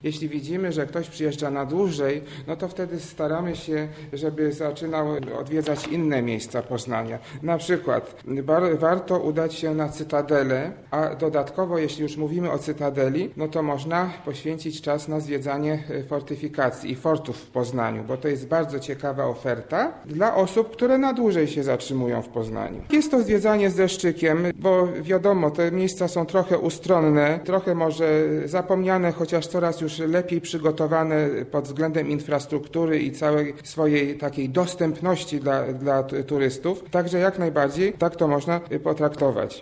Jeśli widzimy, że ktoś przyjeżdża na dłużej, no to wtedy staramy się, żeby zaczynał odwiedzać inne miejsca Poznania. Na przykład warto udać się na Cytadelę, a dodatkowo, jeśli już mówimy o Cytadeli, no to można poświęcić czas na zwiedzanie fortyfikacji i fortów w Poznaniu, bo to jest bardzo ciekawa oferta dla osób, które na dłużej się zatrzymują w Poznaniu. Jest to zwiedzanie z deszczykiem, bo wiadomo, te miejsca są trochę ustronne, trochę może zapomniane, chociaż coraz już lepiej przygotowane pod względem infrastruktury i całej swojej takiej dostępności dla turystów. Także jak najbardziej tak to można potraktować.